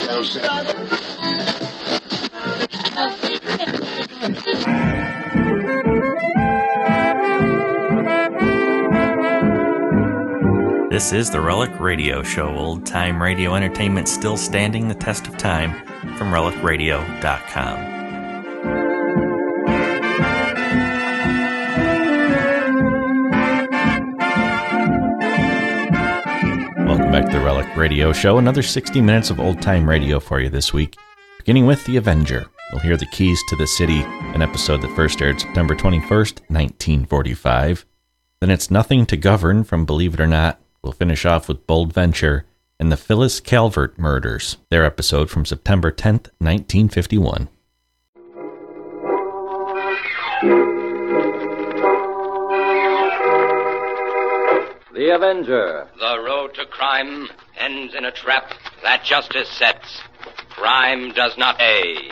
This is the Relic Radio Show, old-time radio entertainment still standing the test of time, from relicradio.com. Welcome back to the Relic Radio Show, another 60 minutes of old-time radio for you this week, beginning with The Avenger. We'll hear The Keys to the City, an episode that first aired September 21st, 1945. Then it's Nothing to Govern from Believe It or Not. We'll finish off with Bold Venture and the Phyllis Calvert Murders, their episode from September 10th, 1951. The Avenger. The road to crime ends in a trap that justice sets. Crime does not pay.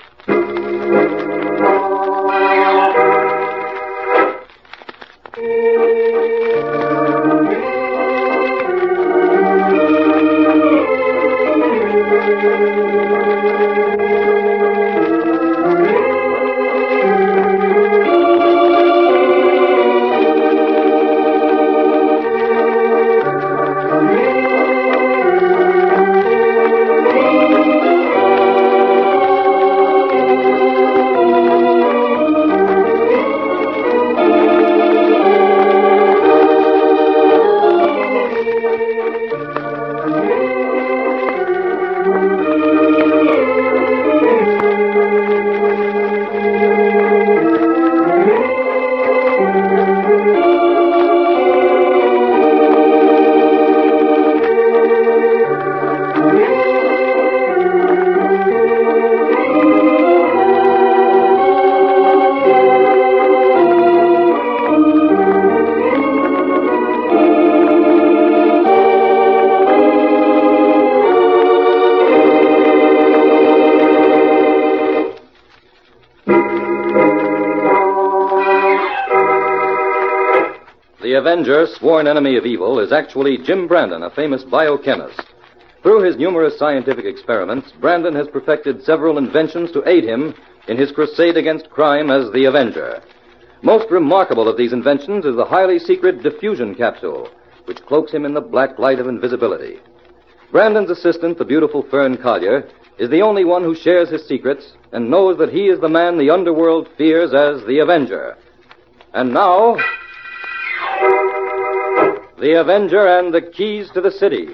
The Avenger, sworn enemy of evil, is actually Jim Brandon, a famous biochemist. Through his numerous scientific experiments, Brandon has perfected several inventions to aid him in his crusade against crime as the Avenger. Most remarkable of these inventions is the highly secret diffusion capsule, which cloaks him in the black light of invisibility. Brandon's assistant, the beautiful Fern Collier, is the only one who shares his secrets and knows that he is the man the underworld fears as the Avenger. And now, The Avenger and the Keys to the City.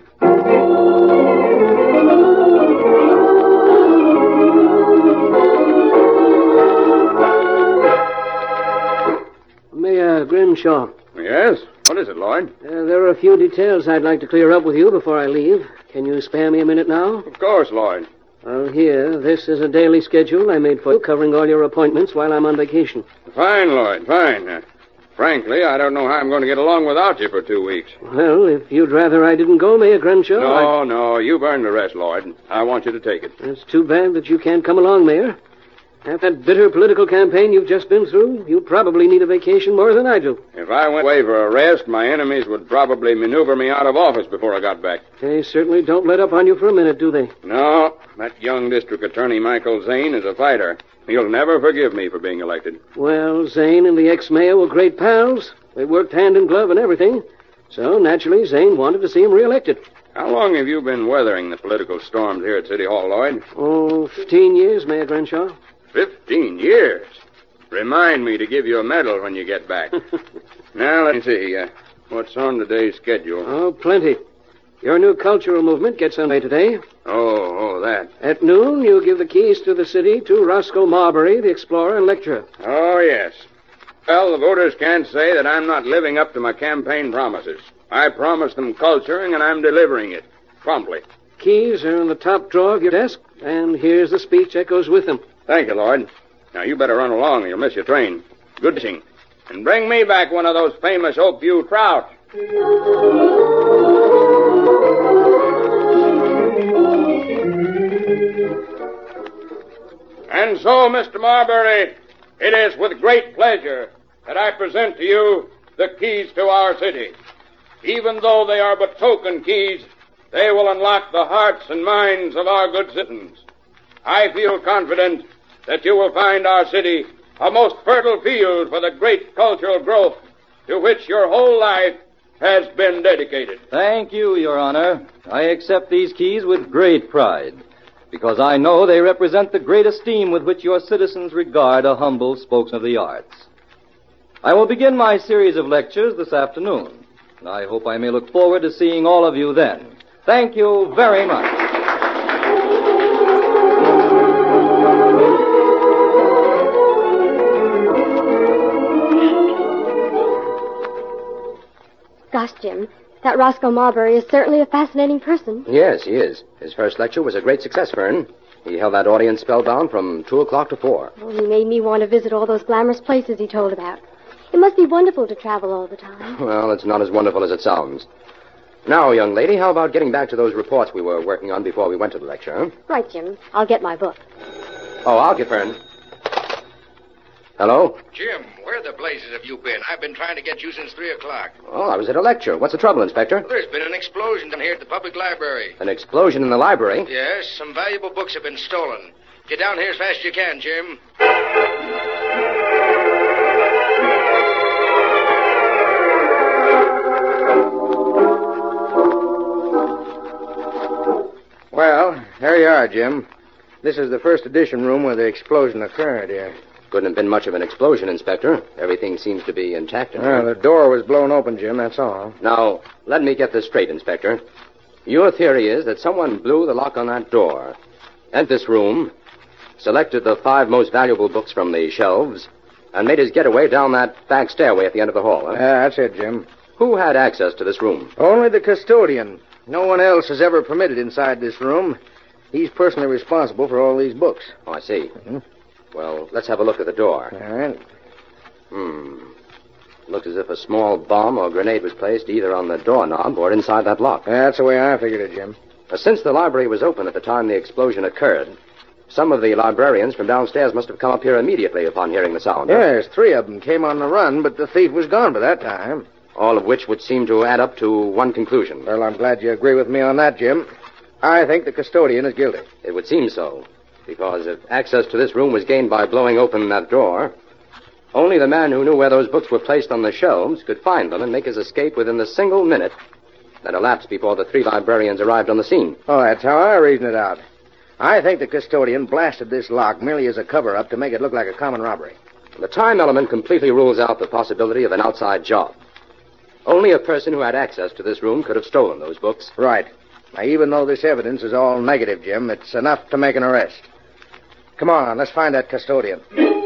Mayor Grimshaw. Yes? What is it, Lloyd? There are a few details I'd like to clear up with you before I leave. Can you spare me a minute now? Of course, Lloyd. Well, here, this is a daily schedule I made for you, covering all your appointments while I'm on vacation. Fine, Lloyd, fine. Frankly, I don't know how I'm going to get along without you for 2 weeks. Well, if you'd rather I didn't go, Mayor Grimshaw... No, you've earned the rest, Lloyd. I want you to take it. It's too bad that you can't come along, Mayor. After that bitter political campaign you've just been through, you probably need a vacation more than I do. If I went away for a rest, my enemies would probably maneuver me out of office before I got back. They certainly don't let up on you for a minute, do they? No, that young district attorney, Michael Zane, is a fighter. He'll never forgive me for being elected. Well, Zane and the ex-mayor were great pals. They worked hand in glove and everything. So, naturally, Zane wanted to see him reelected. How long have you been weathering the political storms here at City Hall, Lloyd? 15 years, Mayor Grimshaw. 15 years? Remind me to give you a medal when you get back. Now, let me see. What's on today's schedule? Oh, plenty. Your new cultural movement gets underway today. Oh, that. At noon, you give the keys to the city to Roscoe Marbury, the explorer and lecturer. Oh, yes. Well, the voters can't say that I'm not living up to my campaign promises. I promised them culturing, and I'm delivering it. Promptly. Keys are in the top drawer of your desk, and here's the speech that goes with them. Thank you, Lloyd. Now, you better run along or you'll miss your train. Good fishing. And bring me back one of those famous Oakview trout. And so, Mr. Marbury, it is with great pleasure that I present to you the keys to our city. Even though they are but token keys, they will unlock the hearts and minds of our good citizens. I feel confident that you will find our city a most fertile field for the great cultural growth to which your whole life has been dedicated. Thank you, Your Honor. I accept these keys with great pride, because I know they represent the great esteem with which your citizens regard a humble spokesman of the arts. I will begin my series of lectures this afternoon, and I hope I may look forward to seeing all of you then. Thank you very much. Gosh, Jim, that Roscoe Marbury is certainly a fascinating person. Yes, he is. His first lecture was a great success, Fern. He held that audience spellbound from 2 o'clock to 4. Oh, he made me want to visit all those glamorous places he told about. It must be wonderful to travel all the time. Well, it's not as wonderful as it sounds. Now, young lady, how about getting back to those reports we were working on before we went to the lecture, huh? Right, Jim. I'll get my book. Oh, I'll get Fern. Hello? Jim, where the blazes have you been? I've been trying to get you since 3 o'clock. Oh, I was at a lecture. What's the trouble, Inspector? Well, there's been an explosion down here at the public library. An explosion in the library? Yes, some valuable books have been stolen. Get down here as fast as you can, Jim. Well, there you are, Jim. This is the first edition room where the explosion occurred here. Couldn't have been much of an explosion, Inspector. Everything seems to be intact. Well, the door was blown open, Jim, that's all. Now, let me get this straight, Inspector. Your theory is that someone blew the lock on that door, entered this room, selected the 5 most valuable books from the shelves, and made his getaway down that back stairway at the end of the hall, huh? Yeah, that's it, Jim. Who had access to this room? Only the custodian. No one else is ever permitted inside this room. He's personally responsible for all these books. Oh, I see. Well, let's have a look at the door. All right. Looks as if a small bomb or grenade was placed either on the doorknob or inside that lock. That's the way I figured it, Jim. Since the library was open at the time the explosion occurred, some of the librarians from downstairs must have come up here immediately upon hearing the sound. Yes, 3 of them came on the run, but the thief was gone by that time. All of which would seem to add up to one conclusion. Well, I'm glad you agree with me on that, Jim. I think the custodian is guilty. It would seem so, because if access to this room was gained by blowing open that door, only the man who knew where those books were placed on the shelves could find them and make his escape within the single minute that elapsed before the 3 librarians arrived on the scene. Oh, that's how I reason it out. I think the custodian blasted this lock merely as a cover-up to make it look like a common robbery. The time element completely rules out the possibility of an outside job. Only a person who had access to this room could have stolen those books. Right. Now, even though this evidence is all negative, Jim, it's enough to make an arrest. Come on, let's find that custodian.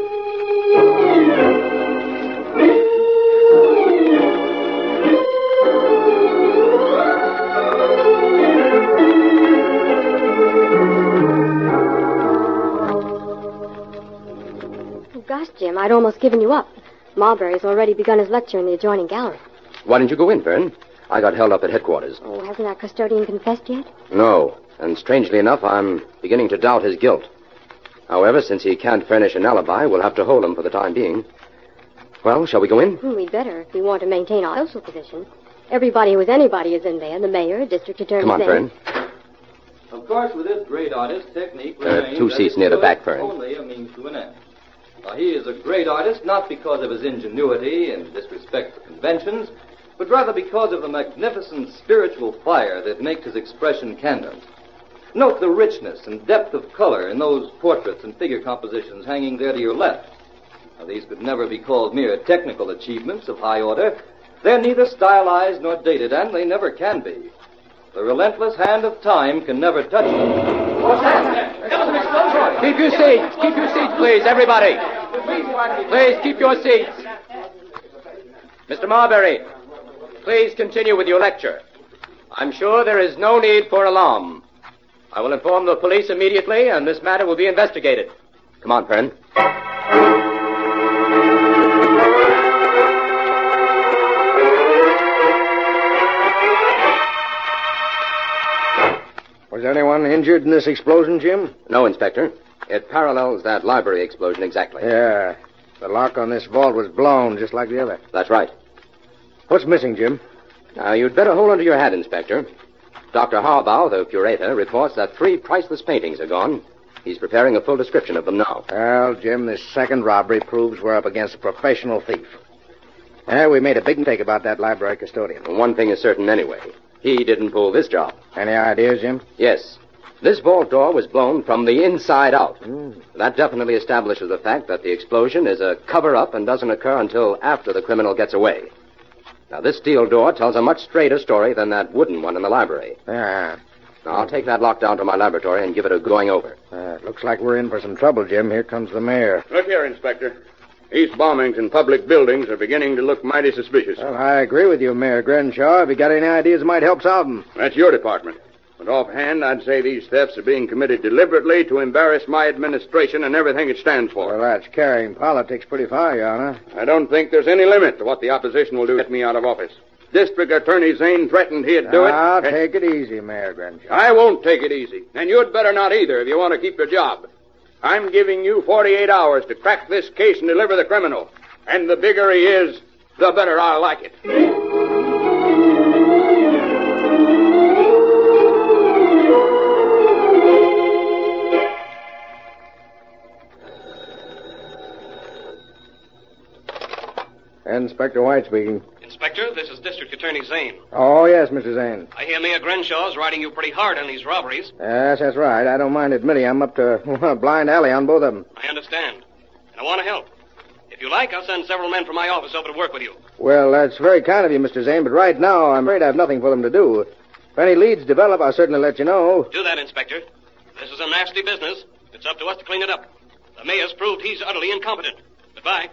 Oh, gosh, Jim, I'd almost given you up. Marbury's already begun his lecture in the adjoining gallery. Why didn't you go in, Fern? I got held up at headquarters. Oh, hasn't our custodian confessed yet? No, and strangely enough, I'm beginning to doubt his guilt. However, since he can't furnish an alibi, we'll have to hold him for the time being. Well, shall we go in? We'd better if we want to maintain our social position. Everybody who is anybody is in there. The mayor, district attorney. Come on, Fern. Of course, with this great artist, technique There are remains 2 that seats it's near the good, back, Fern. Only a means to an end. Now, he is a great artist not because of his ingenuity and disrespect for conventions, but rather because of the magnificent spiritual fire that makes his expression candid. Note the richness and depth of color in those portraits and figure compositions hanging there to your left. Now, these could never be called mere technical achievements of high order. They're neither stylized nor dated, and they never can be. The relentless hand of time can never touch them. What's that? There was an explosion! Keep your seats. Keep your seats, please, everybody. Please keep your seats. Mr. Marbury, please continue with your lecture. I'm sure there is no need for alarm. I will inform the police immediately, and this matter will be investigated. Come on, Fern. Was anyone injured in this explosion, Jim? No, Inspector. It parallels that library explosion exactly. Yeah. The lock on this vault was blown just like the other. That's right. What's missing, Jim? Now, you'd better hold onto your hat, Inspector. Dr. Harbaugh, the curator, reports that 3 priceless paintings are gone. He's preparing a full description of them now. Well, Jim, this second robbery proves we're up against a professional thief. We made a big mistake about that library custodian. One thing is certain anyway. He didn't pull this job. Any ideas, Jim? Yes. This vault door was blown from the inside out. That definitely establishes the fact that the explosion is a cover-up and doesn't occur until after the criminal gets away. Now, this steel door tells a much straighter story than that wooden one in the library. Yeah. Now, I'll take that lock down to my laboratory and give it a going over. Looks like we're in for some trouble, Jim. Here comes the mayor. Look here, Inspector. These bombings in public buildings are beginning to look mighty suspicious. Well, I agree with you, Mayor Grenshaw. If you got any ideas that might help solve them. That's your department. But offhand, I'd say these thefts are being committed deliberately to embarrass my administration and everything it stands for. Well, that's carrying politics pretty far, Your Honor. I don't think there's any limit to what the opposition will do to get me out of office. District Attorney Zane threatened he'd do it. Now, take it easy, Mayor Grenshaw. I won't take it easy. And you'd better not either if you want to keep your job. I'm giving you 48 hours to crack this case and deliver the criminal. And the bigger he is, the better I'll like it. Inspector White speaking. Inspector, this is District Attorney Zane. Oh, yes, Mr. Zane. I hear Mayor Grenshaw's riding you pretty hard on these robberies. Yes, that's right. I don't mind admitting I'm up to a blind alley on both of them. I understand. And I want to help. If you like, I'll send several men from my office over to work with you. Well, that's very kind of you, Mr. Zane, but right now I'm afraid I have nothing for them to do. If any leads develop, I'll certainly let you know. Do that, Inspector. This is a nasty business. It's up to us to clean it up. The mayor's proved he's utterly incompetent. Goodbye.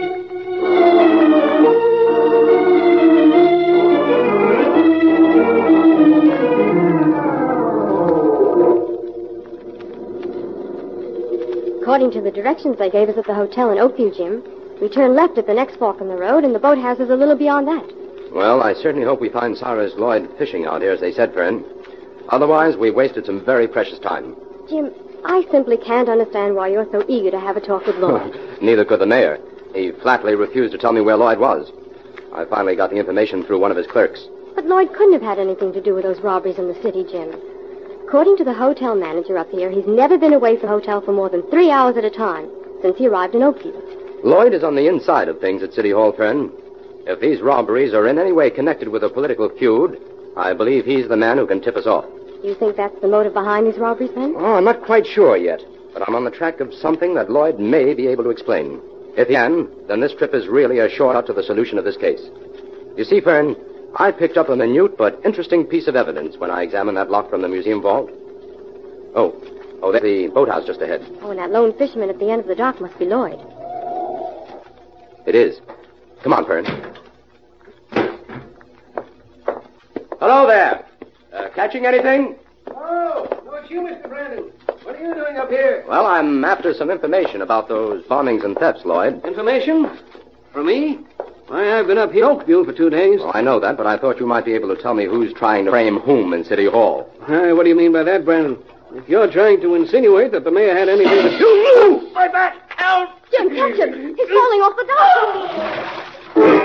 According to the directions they gave us at the hotel in Oakview, Jim, we turn left at the next fork in the road, and the boathouse is a little beyond that. Well, I certainly hope we find Cyrus Lloyd fishing out here, as they said, friend. Otherwise, we've wasted some very precious time. Jim, I simply can't understand why you're so eager to have a talk with Lloyd. Neither could the mayor. He flatly refused to tell me where Lloyd was. I finally got the information through one of his clerks. But Lloyd couldn't have had anything to do with those robberies in the city, Jim. According to the hotel manager up here, he's never been away from the hotel for more than 3 hours at a time since he arrived in Oakview. Lloyd is on the inside of things at City Hall, friend. If these robberies are in any way connected with a political feud, I believe he's the man who can tip us off. You think that's the motive behind these robberies, then? Oh, I'm not quite sure yet, but I'm on the track of something that Lloyd may be able to explain. If he can, then this trip is really a shortcut to the solution of this case. You see, Fern, I picked up a minute but interesting piece of evidence when I examined that lock from the museum vault. Oh, there's the boathouse just ahead. Oh, and that lone fisherman at the end of the dock must be Lloyd. It is. Come on, Fern. Hello there. Catching anything? Oh, no, it's you, Mr. Brandon. What are you doing up here? Well, I'm after some information about those bombings and thefts, Lloyd. Information? From me? Why, I've been up here in Oakville for 2 days. Well, I know that, but I thought you might be able to tell me who's trying to frame whom in City Hall. What do you mean by that, Brandon? If you're trying to insinuate that the mayor had anything to do... My back! Help! Jim, catch him! He's falling off the dock!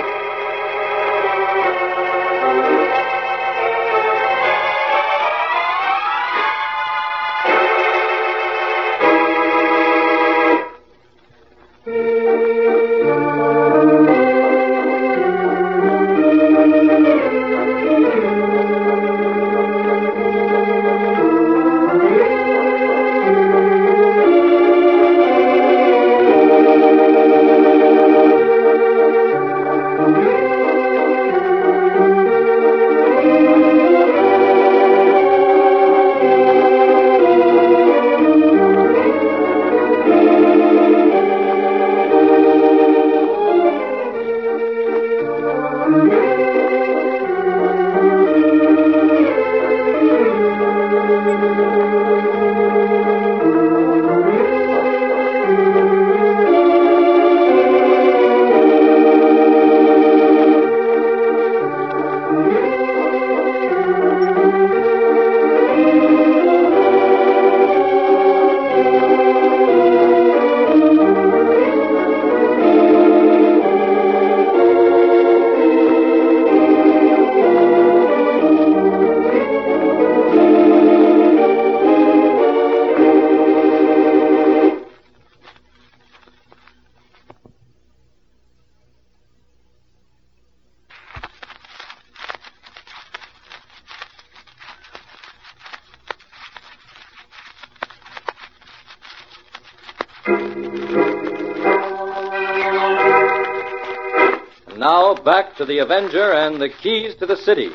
And now, back to the Avenger and the keys to the city.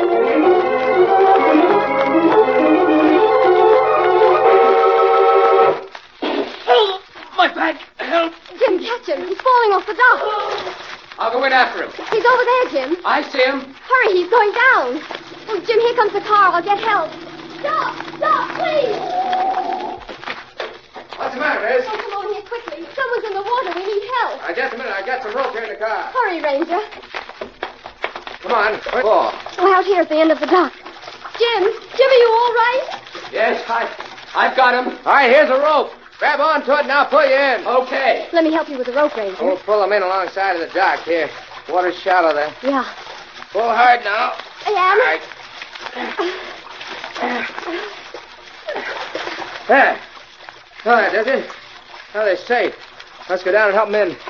Oh, my back! Help! Jim, catch him. He's falling off the dock. I'll go in after him. He's over there, Jim. I see him. Hurry, he's going down. Oh, Jim, here comes the car. I'll get help. Stop! Stop, please! What's the matter, Miss? Oh, come on here quickly. Someone's in the water. We need help. Just a minute. I got some rope here in the car. Hurry, Ranger. Come on. Where for? Oh, out here at the end of the dock. Jim, are you all right? Yes, I've got him. All right, here's a rope. Grab onto it and I'll pull you in. Okay. Let me help you with the rope, Ranger. We'll pull them in alongside of the dock here. Water's shallow there. Yeah. Pull hard now. I am. All right. There. All right, that's it. Now they're safe. Let's go down and help them in.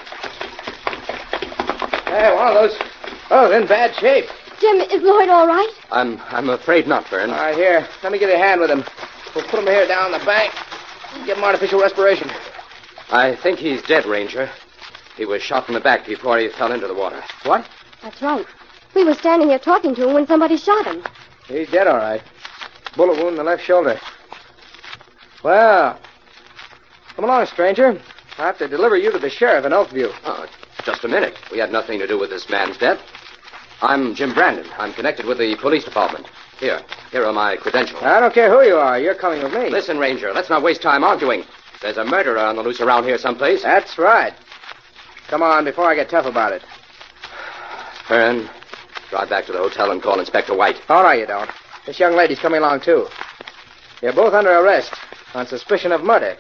Hey, one of those. Oh, they're in bad shape. Jim, is Lloyd all right? I'm afraid not, Fern. All right, here. Let me give you a hand with him. We'll put him here down the bank. Give him artificial respiration. I think he's dead, Ranger. He was shot in the back before he fell into the water. What? That's right. We were standing here talking to him when somebody shot him. He's dead, all right. Bullet wound in the left shoulder. Well, come along, stranger. I have to deliver you to the sheriff in Oakview. Oh, just a minute. We had nothing to do with this man's death. I'm Jim Brandon. I'm connected with the police department. Here are my credentials. I don't care who you are. You're coming with me. Listen, Ranger, let's not waste time arguing. There's a murderer on the loose around here someplace. That's right. Come on, before I get tough about it. Fern, drive back to the hotel and call Inspector White. Oh, no, you don't. This young lady's coming along, too. You're both under arrest on suspicion of murder.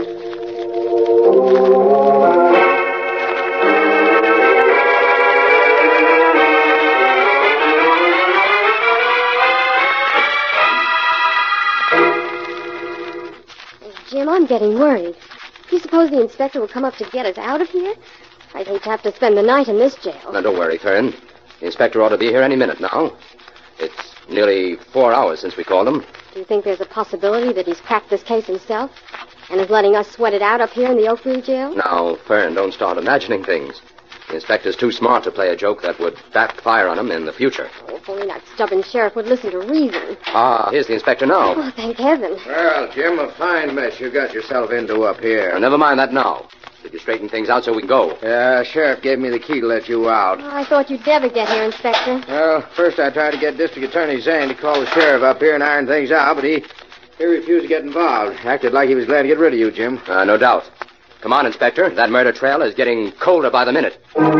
Jim, I'm getting worried. Do you suppose the inspector will come up to get us out of here? I'd hate to have to spend the night in this jail. Now, don't worry, Fern. The inspector ought to be here any minute now. It's nearly 4 hours since we called him. Do you think there's a possibility that he's cracked this case himself and is letting us sweat it out up here in the Oakview jail? Now, Fern, don't start imagining things. The inspector's too smart to play a joke that would backfire on him in the future. Oh, if only that stubborn sheriff would listen to reason. Ah, here's the inspector now. Oh, thank heaven. Well, Jim, a fine mess you got yourself into up here. Now, never mind that now. Did you straighten things out so we can go? Yeah, sheriff gave me the key to let you out. Oh, I thought you'd never get here, Inspector. Well, first I tried to get District Attorney Zane to call the sheriff up here and iron things out, but he refused to get involved. Acted like he was glad to get rid of you, Jim. No doubt. Come on, Inspector. That murder trail is getting colder by the minute.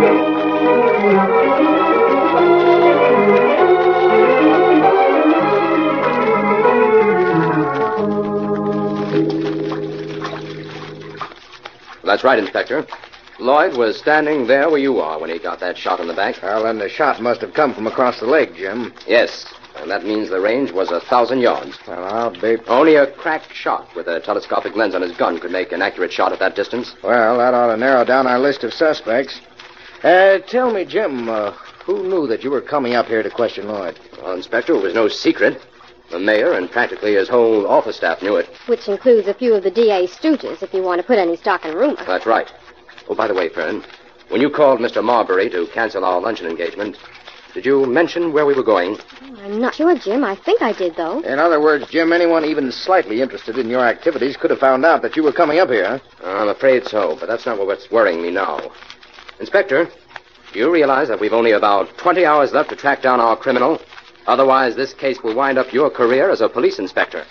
That's right, Inspector. Lloyd was standing there where you are when he got that shot in the back. Well, then the shot must have come from across the lake, Jim. Yes, and that means the range was 1,000 yards. Well, I'll be... Only a cracked shot with a telescopic lens on his gun could make an accurate shot at that distance. Well, that ought to narrow down our list of suspects. Tell me, Jim, who knew that you were coming up here to question Lloyd? Well, Inspector, it was no secret. The mayor and practically his whole office staff knew it. Which includes a few of the DA's stooges, if you want to put any stock in rumor. That's right. Oh, by the way, Fern, when you called Mr. Marbury to cancel our luncheon engagement, did you mention where we were going? Oh, I'm not sure, Jim. I think I did, though. In other words, Jim, anyone even slightly interested in your activities could have found out that you were coming up here, huh? I'm afraid so, but that's not what's worrying me now. Inspector, do you realize that we've only about 20 hours left to track down our criminal? Otherwise, this case will wind up your career as a police inspector.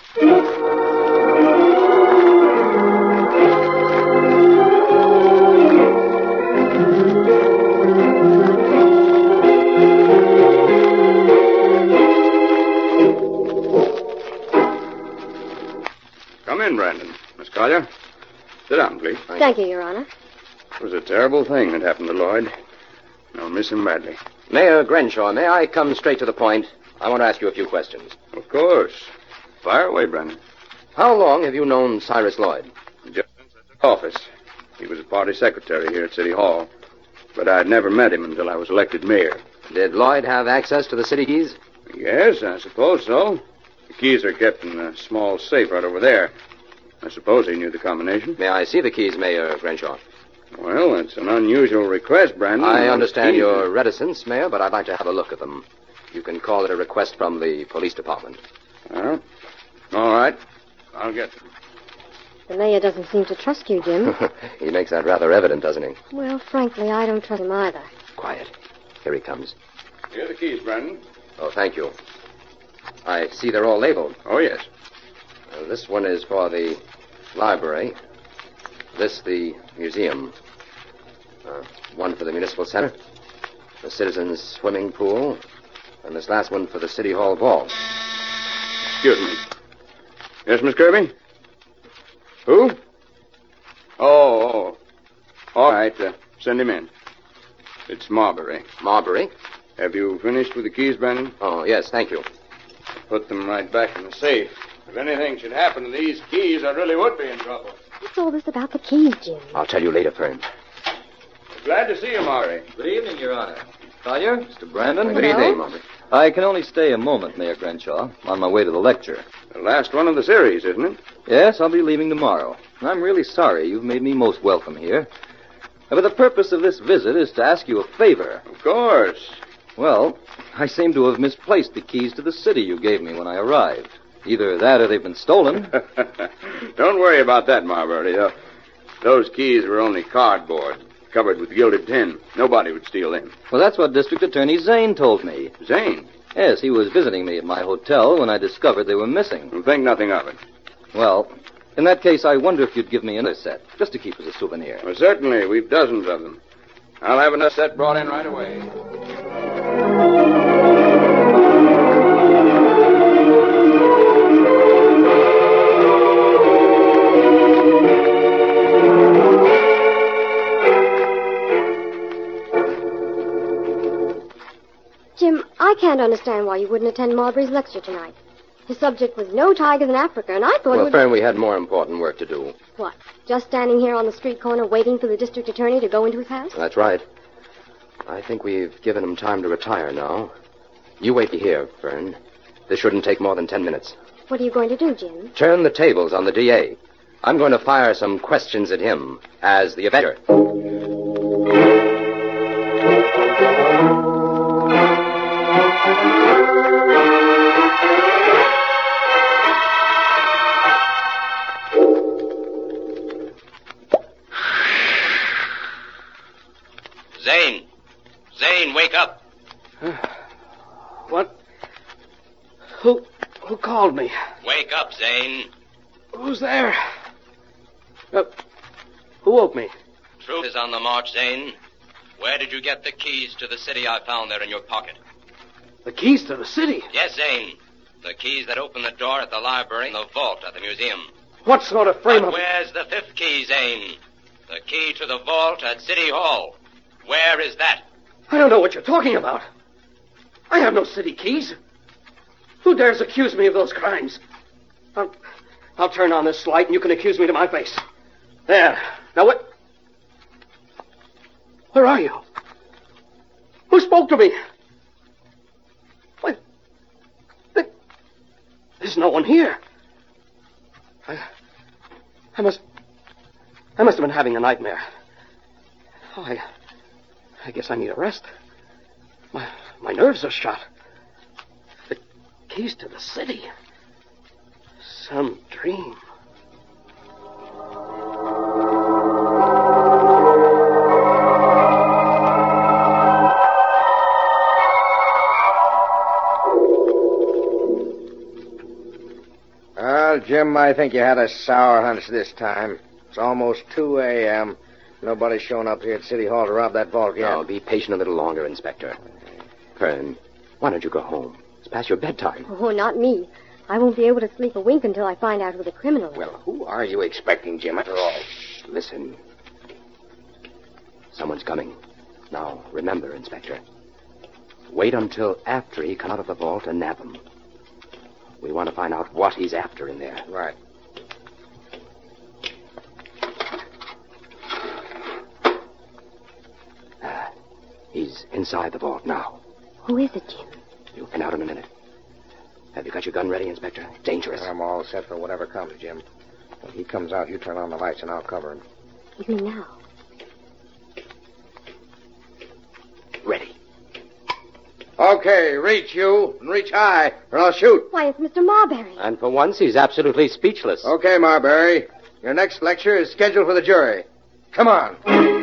Come in, Brandon. Miss Collier. Sit down, please. Thank you, Your Honor. It was a terrible thing that happened to Lloyd. I'll miss him badly. Mayor Grenshaw, may I come straight to the point? I want to ask you a few questions. Of course. Fire away, Brandon. How long have you known Cyrus Lloyd? Just since I took office. He was a party secretary here at City Hall. But I'd never met him until I was elected mayor. Did Lloyd have access to the city keys? Yes, I suppose so. The keys are kept in a small safe right over there. I suppose he knew the combination. May I see the keys, Mayor Crenshaw? Well, it's an unusual request, Brandon. I understand your reticence, Mayor, but I'd like to have a look at them. You can call it a request from the police department. Well, all right. I'll get them. The mayor doesn't seem to trust you, Jim. He makes that rather evident, doesn't he? Well, frankly, I don't trust him either. Quiet. Here he comes. Here are the keys, Brandon. Oh, thank you. I see they're all labeled. Oh, yes. This one is for the library. This, the museum. One for the municipal center. The citizens' swimming pool. And this last one for the city hall vault. Excuse me. Yes, Miss Kirby? Who? Oh. All right, send him in. It's Marbury. Marbury? Have you finished with the keys, Brandon? Oh, yes, thank you. Put them right back in the safe. If anything should happen to these keys, I really would be in trouble. What's all this about the keys, Jim? I'll tell you later, Fern. Glad to see you, Marbury. Good evening, Your Honor. Collier, Mr. Brandon. Good evening, Marbury. I can only stay a moment, Mayor Crenshaw, on my way to the lecture. The last one of the series, isn't it? Yes, I'll be leaving tomorrow. I'm really sorry. You've made me most welcome here. But the purpose of this visit is to ask you a favor. Of course. Well, I seem to have misplaced the keys to the city you gave me when I arrived. Either that or they've been stolen. Don't worry about that, Marbury. Those keys were only cardboard, covered with gilded tin. Nobody would steal them. Well, that's what District Attorney Zane told me. Zane? Yes, he was visiting me at my hotel when I discovered they were missing. Well, think nothing of it. Well, in that case, I wonder if you'd give me another set, just to keep as a souvenir. Well, certainly. We've dozens of them. I'll have another set brought in right away. Jim, I can't understand why you wouldn't attend Marbury's lecture tonight. His subject was No Tigers in Africa, and I thought Well, Fern, we had more important work to do. What? Just standing here on the street corner waiting for the district attorney to go into his house? That's right. I think we've given him time to retire now. You wait here, Fern. This shouldn't take more than 10 minutes. What are you going to do, Jim? Turn the tables on the DA. I'm going to fire some questions at him as the Avenger. Zane, wake up. What? Who called me? Wake up, Zane. Who's there? Who woke me? Truth is on the march, Zane. Where did you get the keys to the city I found there in your pocket? The keys to the city? Yes, Zane. The keys that open the door at the library and the vault at the museum. What sort of frame of... Where's the fifth key, Zane? The key to the vault at City Hall. Where is that? I don't know what you're talking about. I have no city keys. Who dares accuse me of those crimes? I'll turn on this light and you can accuse me to my face. There. Now what? Where are you? Who spoke to me? What? There's no one here. I must have been having a nightmare. Oh, I guess I need a rest. My nerves are shot. The keys to the city. Some dream. Well, Jim, I think you had a sour hunch this time. It's almost 2 a.m. Nobody's shown up here at City Hall to rob that vault yet. Oh, be patient a little longer, Inspector. Fern, why don't you go home? It's past your bedtime. Oh, not me. I won't be able to sleep a wink until I find out who the criminal is. Well, who are you expecting, Jim, after all? Shh, listen. Someone's coming. Now, remember, Inspector. Wait until after he come out of the vault and nab him. We want to find out what he's after in there. Right. He's inside the vault now. Who is it, Jim? You'll find out in a minute. Have you got your gun ready, Inspector? Dangerous. I'm all set for whatever comes, Jim. When he comes out, you turn on the lights and I'll cover him. Give me now. Ready. Okay, reach you, and reach high, or I'll shoot. Why, it's Mr. Marbury. And for once, he's absolutely speechless. Okay, Marbury. Your next lecture is scheduled for the jury. Come on.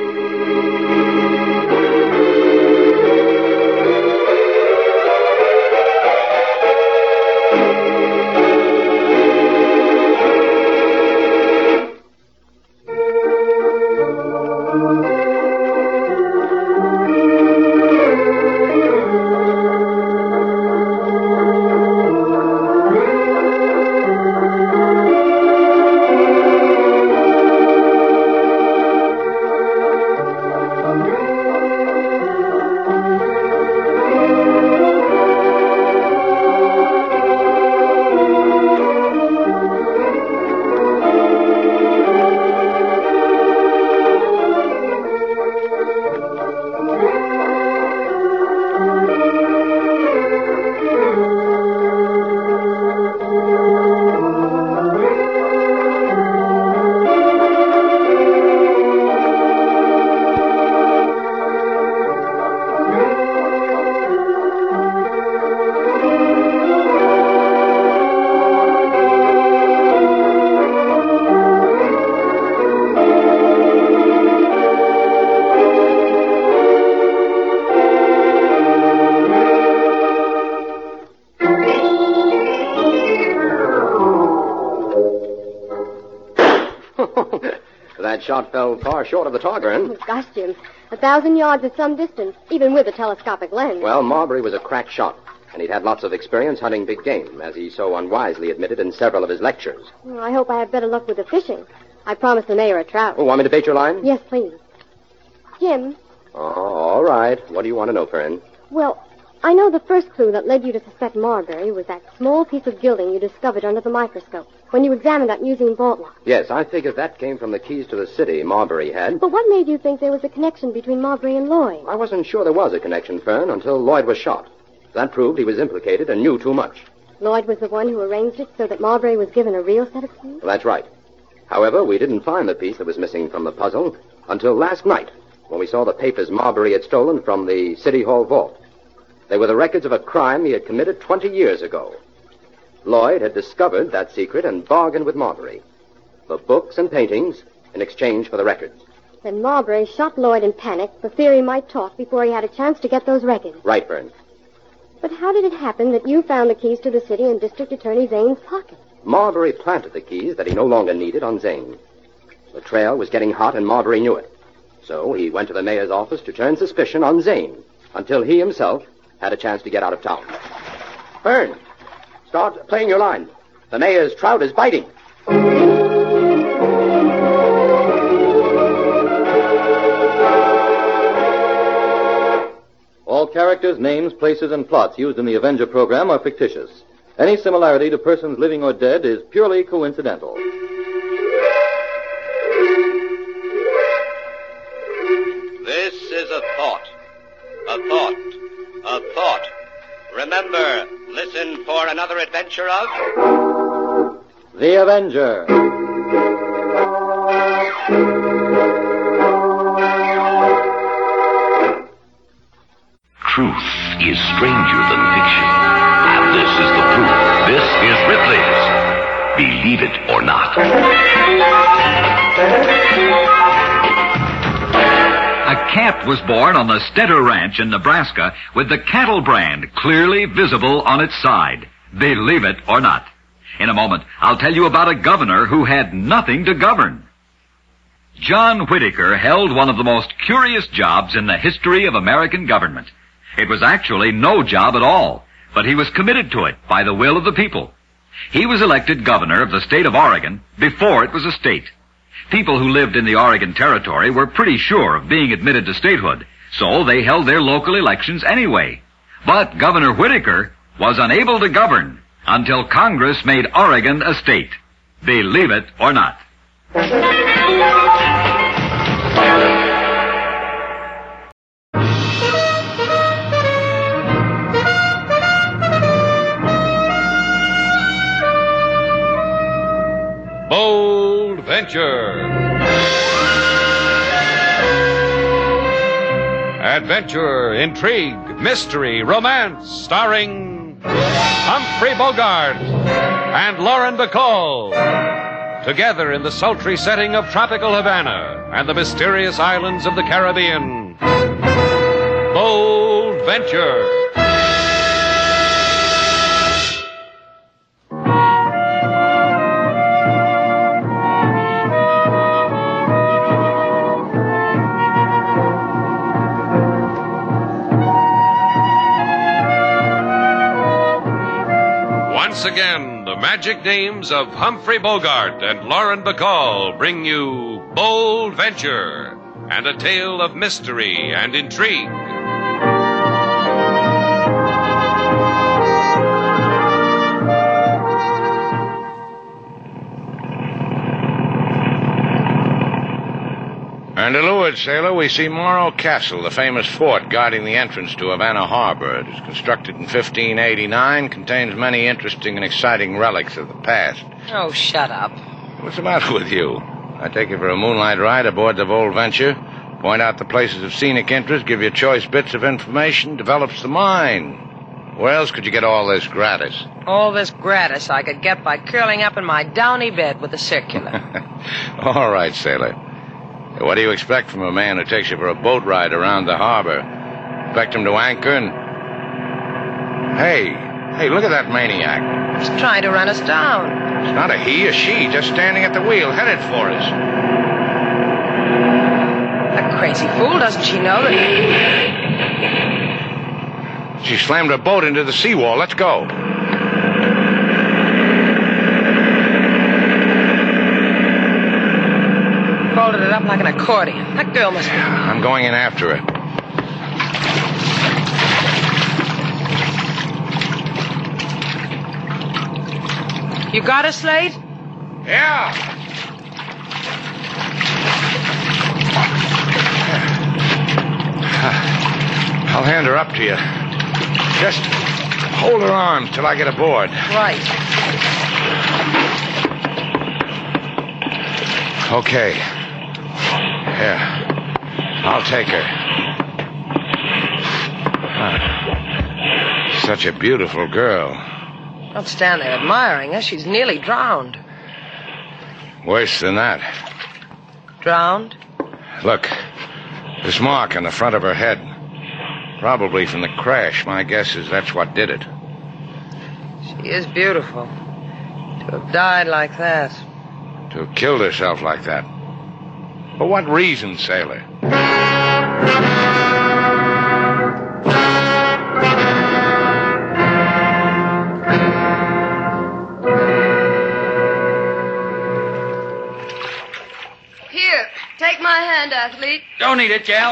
That shot fell far short of the target, Oh, gosh, Jim. 1,000 yards at some distance, even with a telescopic lens. Well, Marbury was a crack shot, and he'd had lots of experience hunting big game, as he so unwisely admitted in several of his lectures. Well, I hope I have better luck with the fishing. I promised the mayor a trout. Oh, want me to bait your line? Yes, please. Jim, Oh, all right. What do you want to know, Fern? well, I know the first clue that led you to suspect Marbury was that small piece of gilding you discovered under the microscope when you examined that museum vault lock. Yes, I figured that came from the keys to the city Marbury had. But what made you think there was a connection between Marbury and Lloyd? I wasn't sure there was a connection, Fern, until Lloyd was shot. That proved he was implicated and knew too much. Lloyd was the one who arranged it so that Marbury was given a real set of keys? Well, that's right. However, we didn't find the piece that was missing from the puzzle until last night, when we saw the papers Marbury had stolen from the City Hall vault. They were the records of a crime he had committed 20 years ago. Lloyd had discovered that secret and bargained with Marbury. The books and paintings in exchange for the records. Then Marbury shot Lloyd in panic for fear he might talk before he had a chance to get those records. Right, Fern. But how did it happen that you found the keys to the city in District Attorney Zane's pocket? Marbury planted the keys that he no longer needed on Zane. The trail was getting hot and Marbury knew it. So he went to the mayor's office to turn suspicion on Zane until he himself had a chance to get out of town. Fern, start playing your line. The mayor's trout is biting. All characters, names, places, and plots used in the Avenger program are fictitious. Any similarity to persons living or dead is purely coincidental. This is a thought. A thought. A thought. Remember, listen for another adventure of... The Avenger. Truth is stranger than fiction. And this is the proof. This is Ripley's Believe It or Not. A calf was born on the Stetter Ranch in Nebraska with the cattle brand clearly visible on its side. Believe it or not. In a moment, I'll tell you about a governor who had nothing to govern. John Whitaker held one of the most curious jobs in the history of American government. It was actually no job at all, but he was committed to it by the will of the people. He was elected governor of the state of Oregon before it was a state. People who lived in the Oregon Territory were pretty sure of being admitted to statehood, so they held their local elections anyway. But Governor Whitaker was unable to govern until Congress made Oregon a state. Believe it or not. Bold Bold Venture. Adventure, intrigue, mystery, romance, starring Humphrey Bogart and Lauren Bacall. Together in the sultry setting of tropical Havana and the mysterious islands of the Caribbean. Bold Venture. Once again, the magic names of Humphrey Bogart and Lauren Bacall bring you Bold Venture and a tale of mystery and intrigue. And to leeward, sailor, we see Morro Castle, the famous fort guarding the entrance to Havana Harbor. It is constructed in 1589, contains many interesting and exciting relics of the past. Oh, shut up. What's the matter with you? I take you for a moonlight ride aboard the Bold Venture, point out the places of scenic interest, give you choice bits of information, develops the mind. Where else could you get all this gratis? All this gratis I could get by curling up in my downy bed with a circular. All right, sailor. What do you expect from a man who takes you for a boat ride around the harbor? Expect him to anchor and... Hey, look at that maniac. He's trying to run us down. It's not a he, a she, just standing at the wheel, headed for us. A crazy fool, doesn't she know that... She slammed her boat into the seawall. Let's go. Folded it up like an accordion. That girl must be... I'm going in after her. You got her, Slade? Yeah. I'll hand her up to you. Just hold her arm till I get aboard. Right. Okay. Here. I'll take her. Such a beautiful girl. Don't stand there admiring her. She's nearly drowned. Worse than that. Drowned? Look. This mark on the front of her head. Probably from the crash. My guess is that's what did it. She is beautiful. To have died like that. To have killed herself like that. For what reason, sailor? Here, take my hand, athlete. Don't need it, gal.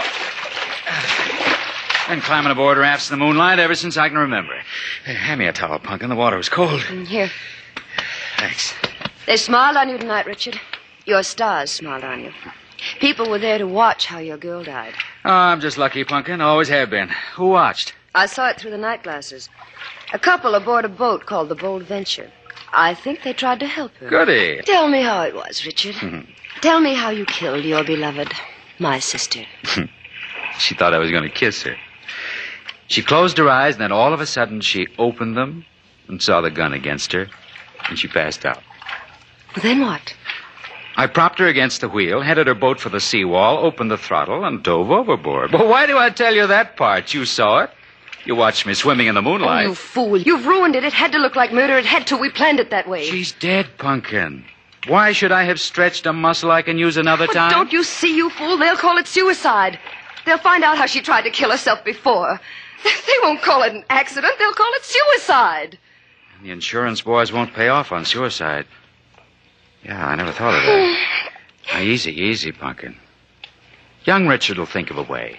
Been climbing aboard rafts in the moonlight ever since I can remember. Hey, hand me a towel, Punkin. The water was cold. Here. Thanks. They smiled on you tonight, Richard. Your stars smiled on you. People were there to watch how your girl died. Oh, I'm just lucky, Punkin. Always have been. Who watched? I saw it through the night glasses. A couple aboard a boat called the Bold Venture. I think they tried to help her. Goody. Tell me how it was, Richard. Tell me how you killed your beloved, my sister. She thought I was going to kiss her. She closed her eyes, and then all of a sudden she opened them and saw the gun against her, and she passed out. Then what? I propped her against the wheel, headed her boat for the seawall, opened the throttle, and dove overboard. Well, why do I tell you that part? You saw it. You watched me swimming in the moonlight. Oh, you fool. You've ruined it. It had to look like murder. It had to. We planned it that way. She's dead, Punkin. Why should I have stretched a muscle I can use another time? Don't you see, you fool? They'll call it suicide. They'll find out how she tried to kill herself before. They won't call it an accident. They'll call it suicide. The insurance boys won't pay off on suicide. Yeah, I never thought of that. Now, easy, Punkin. Young Richard will think of a way.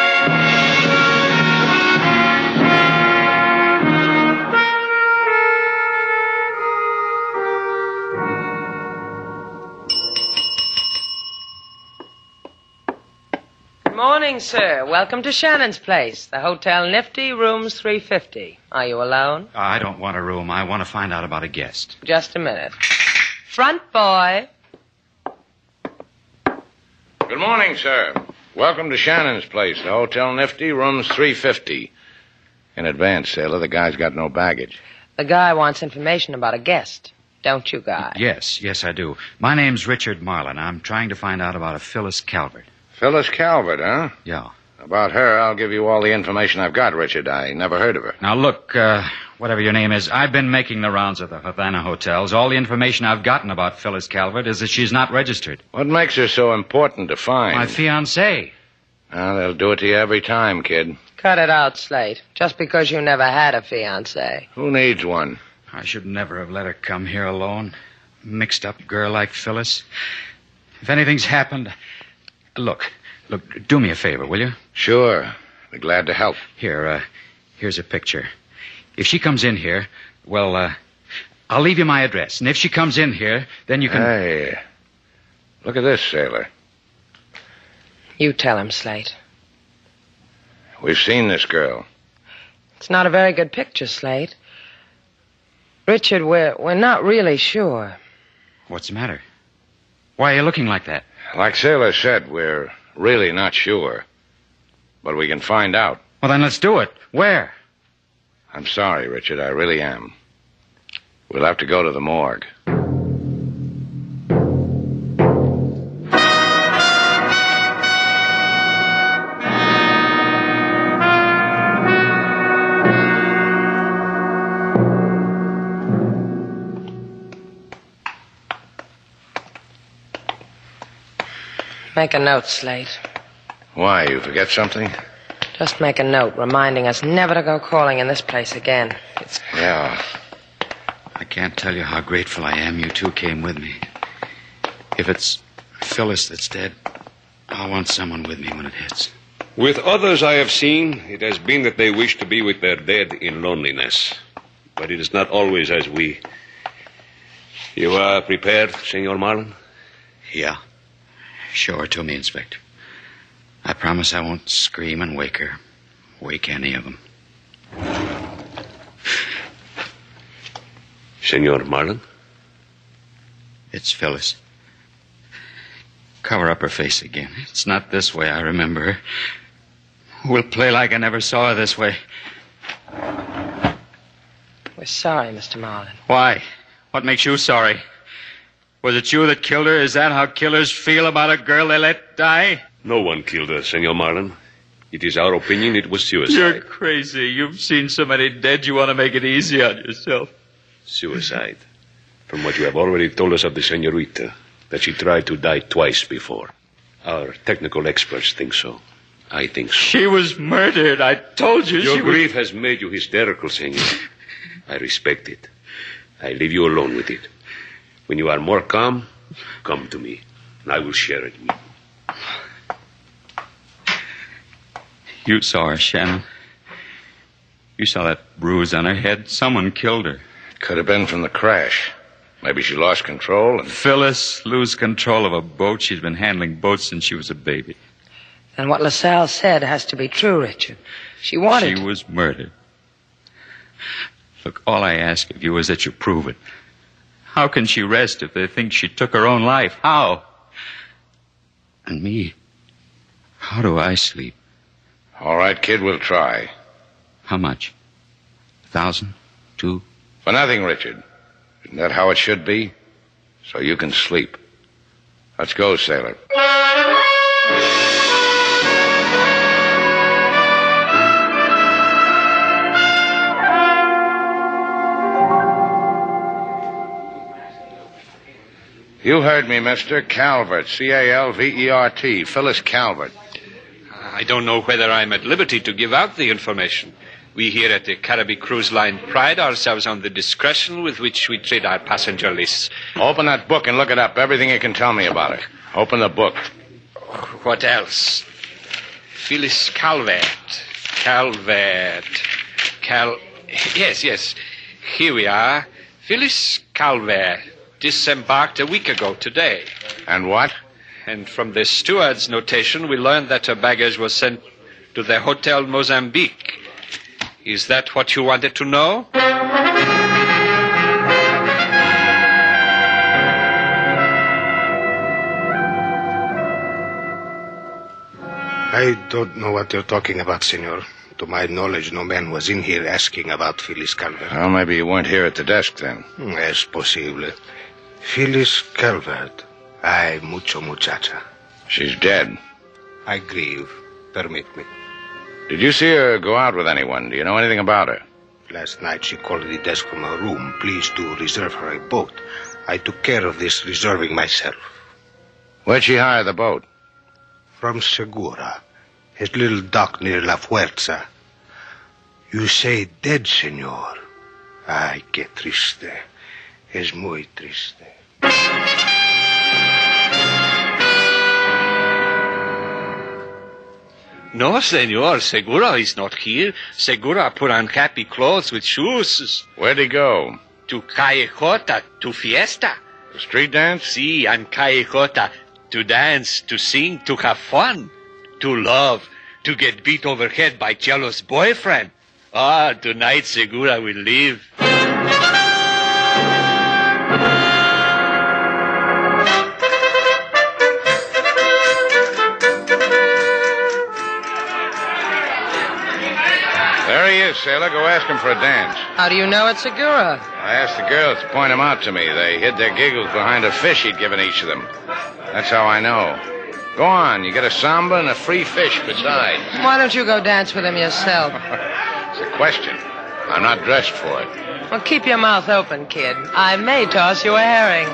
Good morning, sir. Welcome to Shannon's place. The Hotel Nifty, rooms 350. Are you alone? I don't want a room. I want to find out about a guest. Just a minute. Front boy. Good morning, sir. Welcome to Shannon's place, the Hotel Nifty, rooms 350. In advance, sailor. The guy's got no baggage. The guy wants information about a guest. Don't you, Guy? Yes, I do. My name's Richard Marlin. I'm trying to find out about a Phyllis Calvert. Phyllis Calvert, huh? Yeah. About her, I'll give you all the information I've got, Richard. I never heard of her. Now, look, whatever your name is, I've been making the rounds of the Havana hotels. All the information I've gotten about Phyllis Calvert is that she's not registered. What makes her so important to find? My fiancé. Well, they'll do it to you every time, kid. Cut it out, Slate. Just because you never had a fiancé. Who needs one? I should never have let her come here alone. Mixed up girl like Phyllis. If anything's happened... Look, do me a favor, will you? Sure. Be glad to help. Here's a picture. If she comes in here, well, I'll leave you my address. And if she comes in here, then you can... Hey, look at this, sailor. You tell him, Slate. We've seen this girl. It's not a very good picture, Slate. Richard, we're not really sure. What's the matter? Why are you looking like that? Like Sailor said, we're really not sure. But we can find out. Well, then let's do it. Where? I'm sorry, Richard. I really am. We'll have to go to the morgue. Make a note, Slate. Why, you forget something? Just make a note reminding us never to go calling in this place again. Yeah. I can't tell you how grateful I am you two came with me. If it's Phyllis that's dead, I want someone with me when it hits. With others I have seen, it has been that they wish to be with their dead in loneliness. But it is not always as we. You are prepared, Senor Marlin? Yeah. Show her to me, Inspector. I promise I won't scream and wake her. Wake any of them. Senor Marlin? It's Phyllis. Cover up her face again. It's not this way I remember her. We'll play like I never saw her this way. We're sorry, Mr. Marlin. Why? What makes you sorry? Was it you that killed her? Is that how killers feel about a girl they let die? No one killed her, Senor Marlin. It is our opinion it was suicide. You're crazy. You've seen so many dead you want to make it easy on yourself. Suicide. From what you have already told us of the senorita, that she tried to die twice before. Our technical experts think so. I think so. She was murdered. I told you Your grief has made you hysterical, senor. I respect it. I leave you alone with it. When you are more calm, come to me, and I will share it with you. You saw her, Shannon. You saw that bruise on her head. Someone killed her. It could have been from the crash. Maybe she lost control and... Phyllis lose control of a boat. She's been handling boats since she was a baby. And what LaSalle said has to be true, Richard. She wanted... She was murdered. Look, all I ask of you is that you prove it. How can she rest if they think she took her own life? How? And me, how do I sleep? All right, kid, we'll try. How much? 1,000? 2? For nothing, Richard. Isn't that how it should be? So you can sleep. Let's go, sailor. You heard me, mister. Calvert. C-A-L-V-E-R-T. Phyllis Calvert. I don't know whether I'm at liberty to give out the information. We here at the Caribbean Cruise Line pride ourselves on the discretion with which we treat our passenger lists. Open that book and look it up. Everything you can tell me about it. Open the book. What else? Phyllis Calvert. Yes. Here we are. Phyllis Calvert disembarked a week ago today. And what? And from the steward's notation, we learned that her baggage was sent to the Hotel Mozambique. Is that what you wanted to know? I don't know what you're talking about, senor. To my knowledge, no man was in here asking about Phyllis Calvert. Well, maybe you weren't here at the desk then. Es posible. Phyllis Calvert. Ay, mucho muchacha. She's dead. I grieve. Permit me. Did you see her go out with anyone? Do you know anything about her? Last night she called the desk from her room. Please do reserve her a boat. I took care of this reserving myself. Where'd she hire the boat? From Segura. His little dock near La Fuerza. You say dead, senor. Ay, qué triste. Es muy triste. No, senor. Segura is not here. Segura put on happy clothes with shoes. Where'd he go? To Callejota, to fiesta. The street dance? Si, and Callejota. To dance, to sing, to have fun. To love, to get beat over head by jealous boyfriend. Ah, tonight Segura will leave. There he is, sailor. Go ask him for a dance. How do you know it's Segura? I asked the girls to point him out to me. They hid their giggles behind a fish he'd given each of them. That's how I know. Go on. You get a samba and a free fish besides. Why don't you go dance with him yourself? It's a question. I'm not dressed for it. Well, keep your mouth open, kid. I may toss you a herring.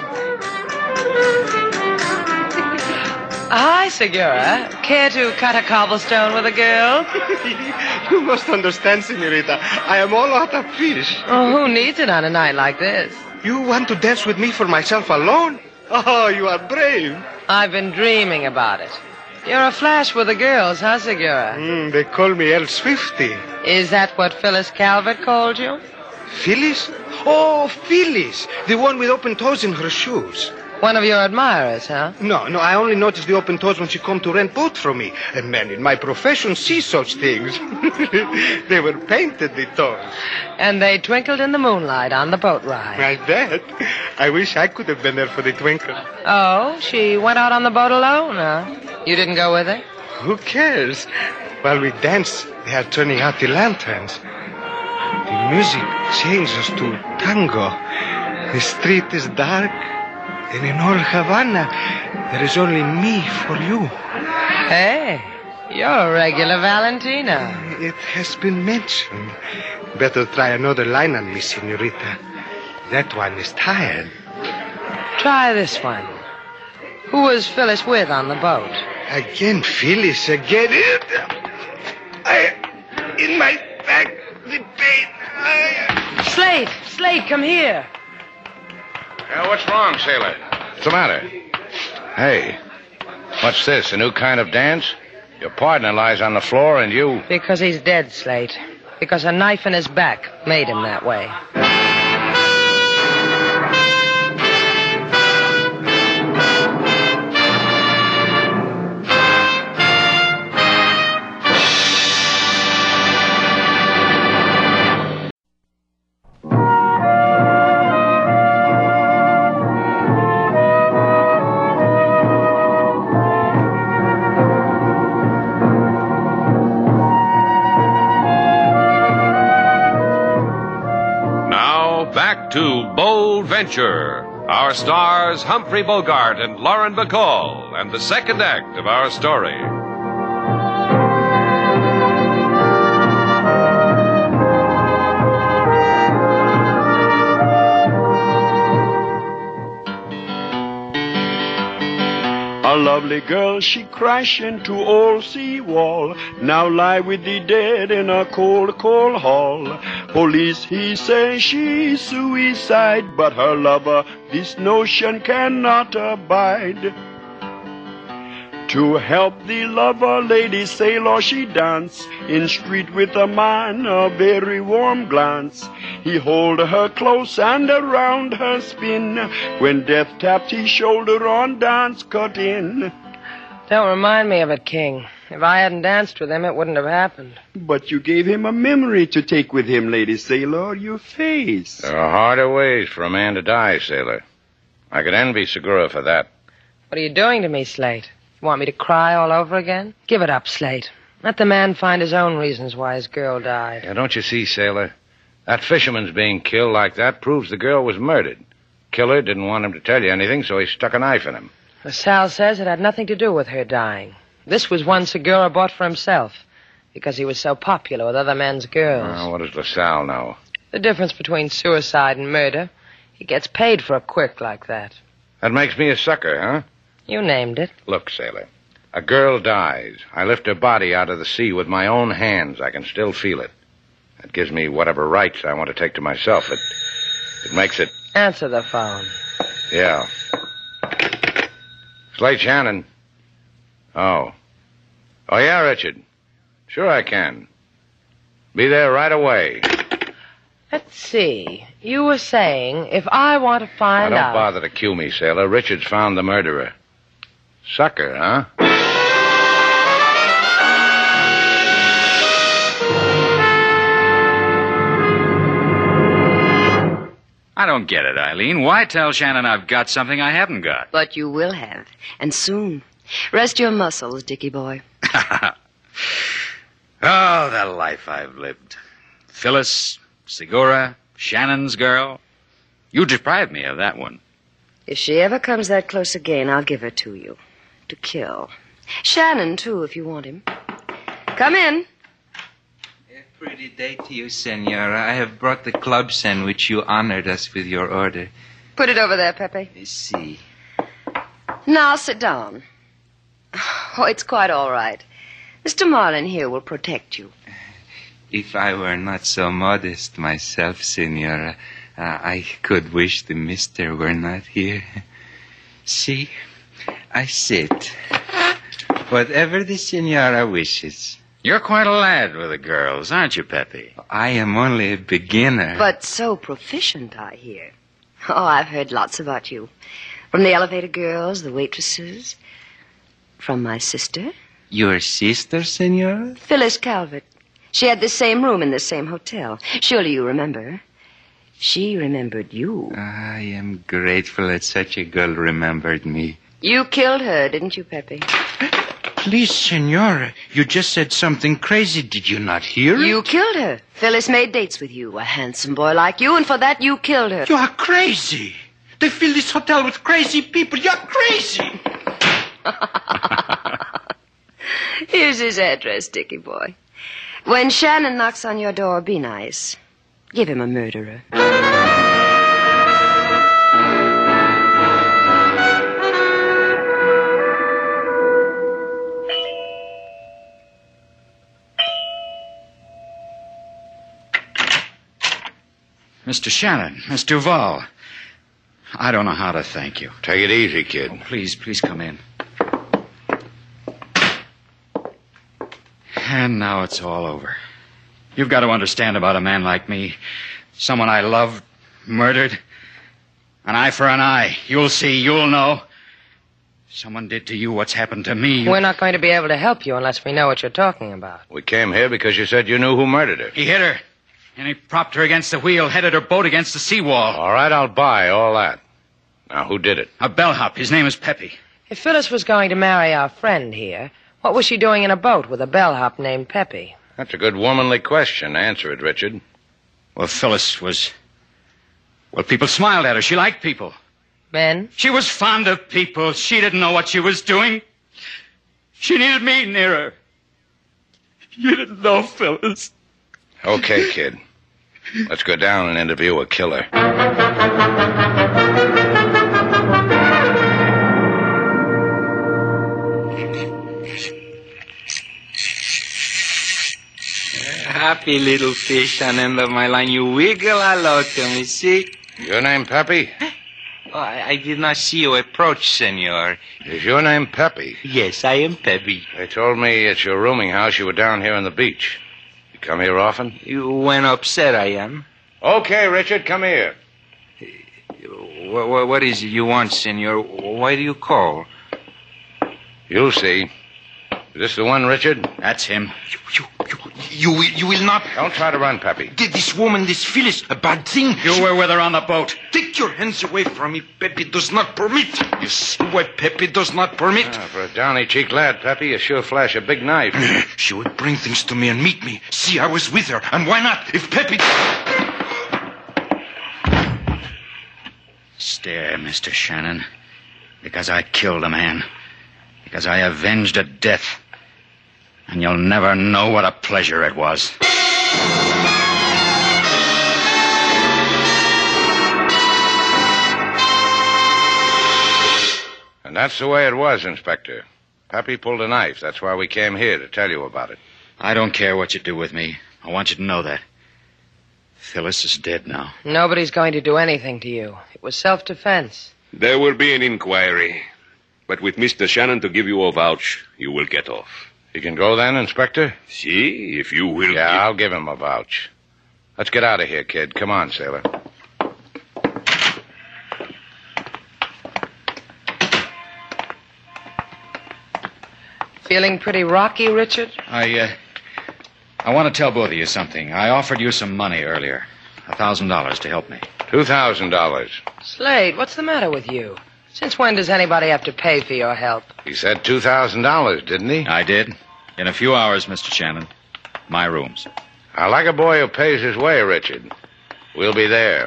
Hi, Segura. Care to cut a cobblestone with a girl? You must understand, senorita. I am all out of fish. Oh, who needs it on a night like this? You want to dance with me for myself alone? Oh, you are brave. I've been dreaming about it. You're a flash with the girls, huh, Segura? They call me El Swifty. Is that what Phyllis Calvert called you? Phyllis? Oh, Phyllis. The one with open toes in her shoes. One of your admirers, huh? No, I only noticed the open toes when she come to rent boat from me. A man in my profession sees such things. They were painted, the toes. And they twinkled in the moonlight on the boat ride. I bet. I wish I could have been there for the twinkle. Oh, she went out on the boat alone, huh? You didn't go with her? Who cares? While we dance, they are turning out the lanterns. The music changes to tango. The street is dark. And in all Havana, there is only me for you. Hey, you're a regular Valentina. It has been mentioned. Better try another line on me, senorita. That one is tired. Try this one. Who was Phyllis with on the boat? Again, Phyllis, again. In my back, the pain. Slate, come here. What's wrong, sailor? What's the matter? Hey, what's this, a new kind of dance? Your partner lies on the floor and you... Because he's dead, Slate. Because a knife in his back made him that way. To Bold Venture. Our stars Humphrey Bogart and Lauren Bacall, and the second act of our story. A lovely girl, she crashed into old seawall. Now lie with the dead in a cold, cold hall. Police, he say she's suicide, but her lover this notion cannot abide. To help the lover, Lady Sailor, she dance in street with a man, a very warm glance. He hold her close and around her spin. When death tapped his shoulder on dance cut in. Don't remind me of it, King. If I hadn't danced with him, it wouldn't have happened. But you gave him a memory to take with him, Lady Sailor, your face. There are harder ways for a man to die, sailor. I could envy Segura for that. What are you doing to me, Slate? Want me to cry all over again? Give it up, Slate. Let the man find his own reasons why his girl died. Yeah, don't you see, Sailor? That fisherman's being killed like that proves the girl was murdered. Killer didn't want him to tell you anything, so he stuck a knife in him. LaSalle says it had nothing to do with her dying. This was one Segura bought for himself because he was so popular with other men's girls. Oh, what does LaSalle know? The difference between suicide and murder. He gets paid for a quirk like that. That makes me a sucker, huh? You named it. Look, Sailor, a girl dies. I lift her body out of the sea with my own hands. I can still feel it. It gives me whatever rights I want to take to myself. It makes it... Answer the phone. Yeah. Slate Shannon. Oh. Oh, yeah, Richard. Sure I can. Be there right away. Let's see. You were saying if I want to find Now, out... don't bother to cue me, Sailor. Richard's found the murderer. Sucker, huh? I don't get it, Eileen. Why tell Shannon I've got something I haven't got? But you will have, and soon. Rest your muscles, Dickie boy. Oh, the life I've lived. Phyllis, Segura, Shannon's girl. You deprived me of that one. If she ever comes that close again, I'll give her to you. To kill. Shannon, too, if you want him. Come in. Pretty day to you, Senora. I have brought the club sandwich you honored us with your order. Put it over there, Pepe. See. Now sit down. Oh, it's quite all right. Mr. Marlin here will protect you. If I were not so modest myself, Senora, I could wish the mister were not here. See, I sit. Whatever the Senora wishes. You're quite a lad with the girls, aren't you, Pepe? I am only a beginner. But so proficient, I hear. Oh, I've heard lots about you. From the elevator girls, the waitresses. From my sister. Your sister, Senora? Phyllis Calvert. She had the same room in the same hotel. Surely you remember. She remembered you. I am grateful that such a girl remembered me. You killed her, didn't you, Pepe? Please, Senora, you just said something crazy. Did you not hear it? You killed her. Phyllis made dates with you, a handsome boy like you, and for that you killed her. You are crazy. They fill this hotel with crazy people. You're crazy. Here's his address, Dickie boy. When Shannon knocks on your door, be nice. Give him a murderer. Mr. Shannon, Miss Duval. I don't know how to thank you. Take it easy, kid. Oh, please come in. And now it's all over. You've got to understand about a man like me. Someone I loved, murdered. An eye for an eye. You'll see, you'll know. Someone did to you what's happened to me. We're not going to be able to help you unless we know what you're talking about. We came here because you said you knew who murdered her. He hit her. And he propped her against the wheel, headed her boat against the seawall. All right, I'll buy all that. Now, who did it? A bellhop. His name is Pepe. If Phyllis was going to marry our friend here, what was she doing in a boat with a bellhop named Pepe? That's a good womanly question. Answer it, Richard. Well, Phyllis was... Well, people smiled at her. She liked people. Men? She was fond of people. She didn't know what she was doing. She needed me near her. You didn't know, Phyllis. Okay, kid. Let's go down and interview a killer. Happy little fish on end of my line. You wiggle hello to me, see? Your name Pepe? Oh, I did not see you approach, senor. Is your name Pepe? Yes, I am Pepe. They told me at your rooming house you were down here on the beach. You come here often? You went upset, I am. Okay, Richard, come here. What is it you want, senor? Why do you call? You'll see. Is this the one, Richard? That's him. You will not... Don't try to run, Pepe. This woman, this Phyllis, a bad thing. You were with her on the boat. Take your hands away from me. Pepe does not permit. You see why Pepe does not permit? For a downy-cheeked lad, Pepe, you sure flash a big knife. She would bring things to me and meet me. See, I was with her. And why not? If Pepe... Stare, Mr. Shannon. Because I killed a man. Because I avenged a death. And you'll never know what a pleasure it was. And that's the way it was, Inspector. Pepe pulled a knife. That's why we came here, to tell you about it. I don't care what you do with me. I want you to know that. Phyllis is dead now. Nobody's going to do anything to you. It was self-defense. There will be an inquiry. But with Mr. Shannon to give you a vouch, you will get off. You can go then, Inspector? See, if you will... Yeah, I'll give him a vouch. Let's get out of here, kid. Come on, sailor. Feeling pretty rocky, Richard? I want to tell both of you something. I offered you some money earlier. $1,000 to help me. $2,000. Slade, what's the matter with you? Since when does anybody have to pay for your help? He said $2,000, didn't he? I did. In a few hours, Mr. Shannon. My rooms. I like a boy who pays his way, Richard. We'll be there.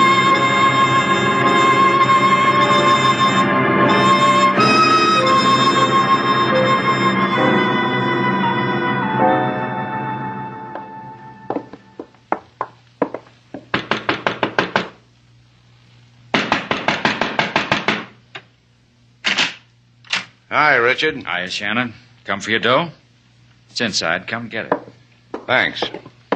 Hi, Richard. Hiya, Shannon. Come for your dough? It's inside. Come get it. Thanks.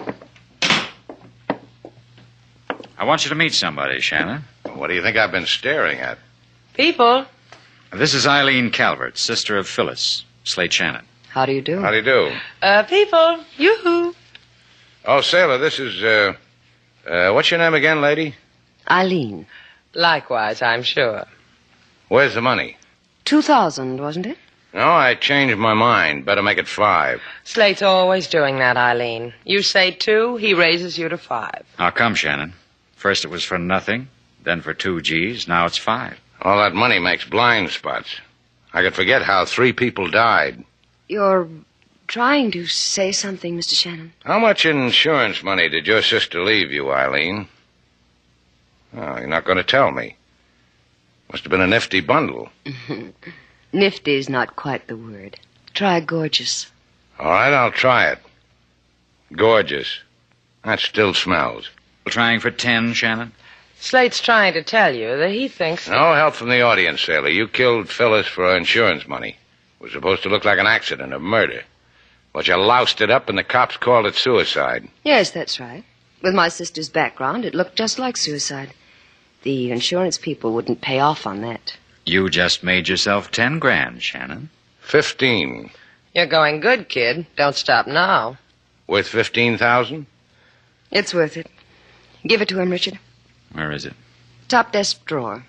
I want you to meet somebody, Shannon. What do you think I've been staring at? People. This is Eileen Calvert, sister of Phyllis, Slade Shannon. How do you do? How do you do? People. Yoo-hoo. Oh, sailor, this is, what's your name again, lady? Eileen. Likewise, I'm sure. Where's the money? 2,000, wasn't it? No, I changed my mind. Better make it 5. Slate's always doing that, Eileen. You say 2, he raises you to 5. How come, Shannon? First it was for nothing, then for 2 G's, now it's 5. All that money makes blind spots. I could forget how 3 people died. You're trying to say something, Mr. Shannon. How much insurance money did your sister leave you, Eileen? Oh, you're not going to tell me. Must have been a nifty bundle. Nifty's not quite the word. Try gorgeous. All right, I'll try it. Gorgeous. That still smells. Trying for 10, Shannon? Slate's trying to tell you that he thinks... No help from the audience, sailor. You killed Phyllis for her insurance money. It was supposed to look like an accident, a murder. But you loused it up and the cops called it suicide. Yes, that's right. With my sister's background, it looked just like suicide. The insurance people wouldn't pay off on that. You just made yourself 10 grand, Shannon. 15. You're going good, kid. Don't stop now. Worth 15,000? It's worth it. Give it to him, Richard. Where is it? Top desk drawer.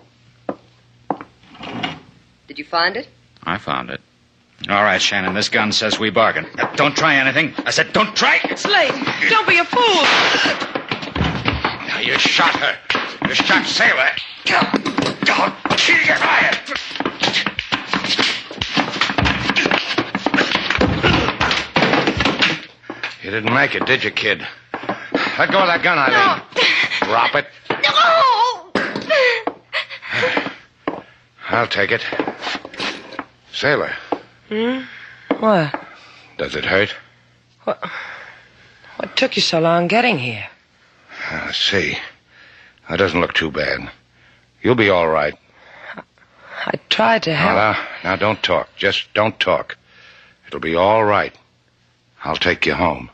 Did you find it? I found it. All right, Shannon, this gun says we bargain. Don't try anything. I said don't try. Slade, don't be a fool. Now you shot her. You shot Sailor. She get fired. You didn't make it, did you, kid? Let go of that gun, Eileen. No. Drop it. No! I'll take it. Sailor. What? Does it hurt? What took you so long getting here? Let's see. That doesn't look too bad. You'll be all right. I tried to help. Now, don't talk. Just don't talk. It'll be all right. I'll take you home.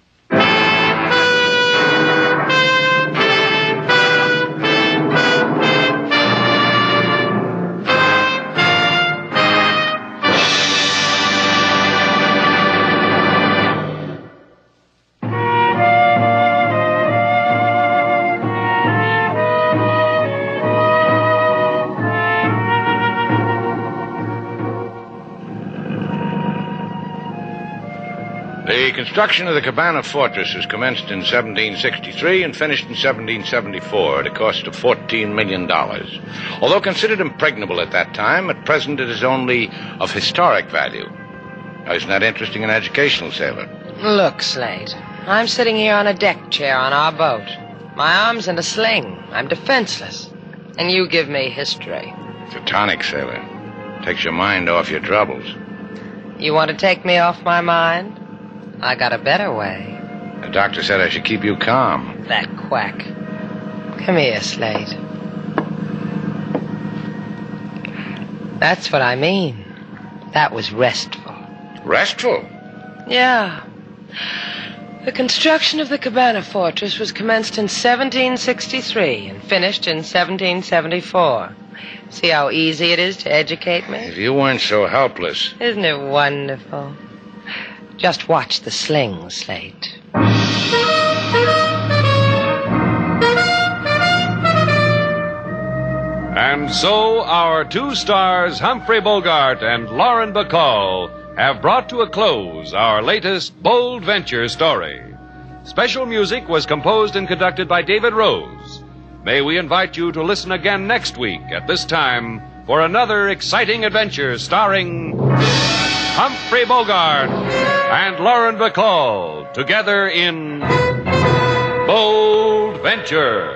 The construction of the Cabana Fortress was commenced in 1763 and finished in 1774 at a cost of $14 million. Although considered impregnable at that time, at present it is only of historic value. Now, isn't that interesting and educational, sailor? Look, Slate, I'm sitting here on a deck chair on our boat. My arm's in a sling. I'm defenseless. And you give me history. It's a tonic, sailor. Takes your mind off your troubles. You want to take me off my mind? I got a better way. The doctor said I should keep you calm. That quack. Come here, Slate. That's what I mean. That was restful. Restful? Yeah. The construction of the Cabana Fortress was commenced in 1763 and finished in 1774. See how easy it is to educate me? If you weren't so helpless. Isn't it wonderful? Just watch the sling, Slate. And so our two stars, Humphrey Bogart and Lauren Bacall, have brought to a close our latest Bold Venture story. Special music was composed and conducted by David Rose. May we invite you to listen again next week at this time for another exciting adventure starring Humphrey Bogart and Lauren Bacall, together in Bold Venture.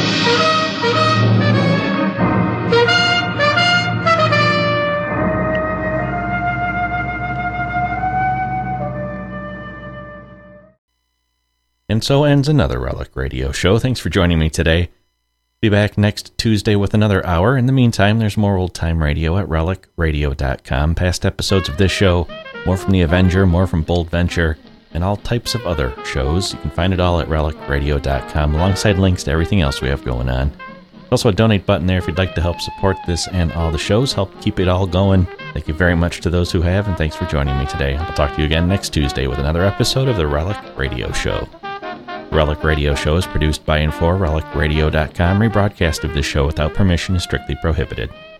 And so ends another Relic Radio show. Thanks for joining me today. Be back next Tuesday with another hour. In the meantime, there's more old-time radio at relicradio.com. Past episodes of this show, more from The Avenger, more from Bold Venture, and all types of other shows. You can find it all at relicradio.com, alongside links to everything else we have going on. There's also a donate button there if you'd like to help support this and all the shows, help keep it all going. Thank you very much to those who have, and thanks for joining me today. I'll talk to you again next Tuesday with another episode of the Relic Radio Show. The Relic Radio Show is produced by and for relicradio.com. Rebroadcast of this show without permission is strictly prohibited.